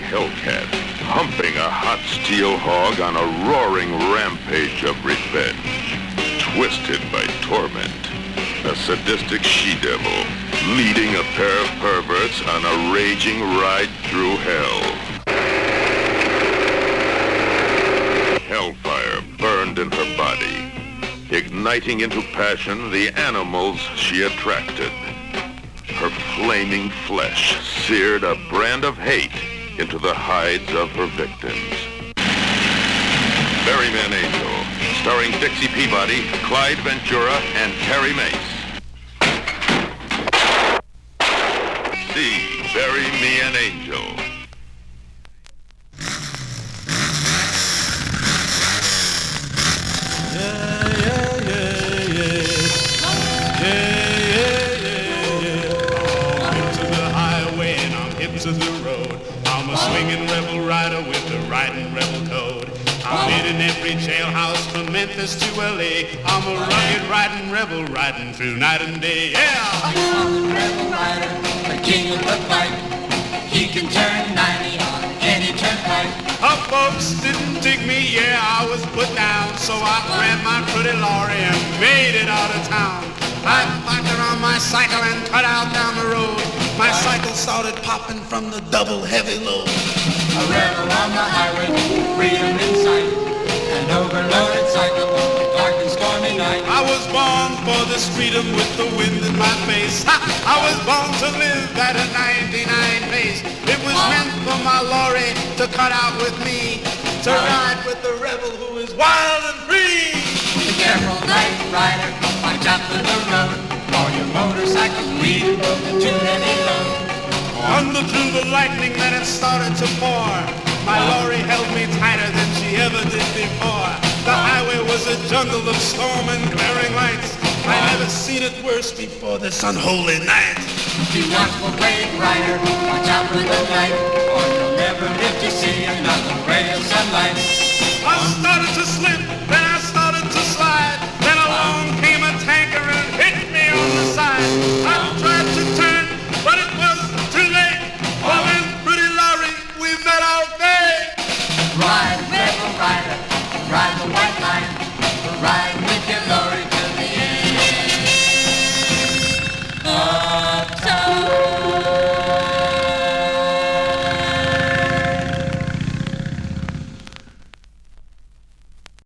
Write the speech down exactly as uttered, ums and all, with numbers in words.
hellcat, humping a hot steel hog on a roaring rampage of revenge. Twisted by torment, a sadistic she-devil, leading a pair of perverts on a raging ride through hell. Hellfire burned in her body, igniting into passion the animals she attracted. Her flaming flesh seared a brand of hate into the hides of her victims. Berryman Angel, starring Dixie Peabody, Clyde Ventura, and Terry Mace. See Bury Me an Angel. Yeah, yeah, yeah, yeah. Yeah, yeah, yeah, yeah. I'm hip to the highway and I'm hip to the road. I'm a swinging rebel rider with the riding rebel code. I'm in every jailhouse from Memphis to L A. I'm a rugged riding rebel riding through night and day. Yeah! I'm a rebel rider, the king of the fight. He can turn ninety on any turnpike. Her folks didn't dig me, yeah, I was put down. So I grabbed my pretty lorry and made it out of town. I parked her on my cycle and cut out down the road. My cycle started popping from the double heavy load. A rebel on the highway, freedom in sight. An overloaded cycle on the dark and stormy night. I was born for this freedom with the wind in my face. I was born to live at a ninety-nine pace. It was meant for my lorry to cut out with me, to ride with the rebel who is wild and free. Be careful, night rider, watch out for the road. For your motorcycle's weed broken too heavy load. Under through the lightning that had started to pour. My lorry held me tighter than she ever did before. The highway was a jungle of storm and glaring lights. I never seen it worse before this unholy night. Be watchful, brave rider, watch out for the light, or you'll never live to see another ray of sunlight. I started to slip